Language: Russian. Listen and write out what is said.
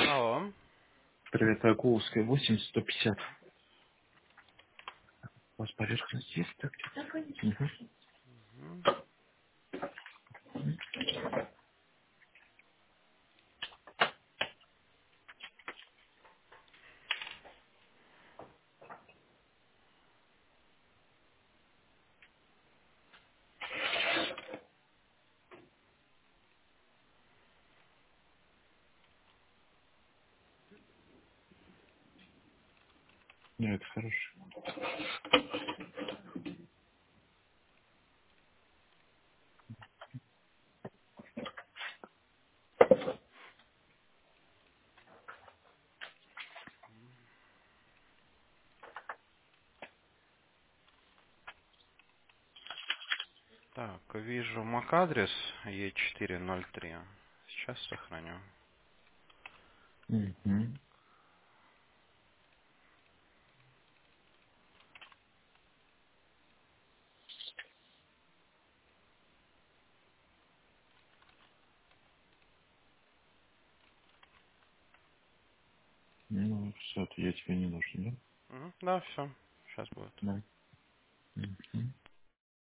Алло. Привет, Акуловская, 80-150. У вас поверхность есть так? Угу. Мгм. Ну, это хорошо. Так, вижу MAC-адрес Е403. Сейчас сохраню. Угу. Ну, все, я тебе не нужен, Мгм. Да, все. Сейчас будет. да? Да. Угу.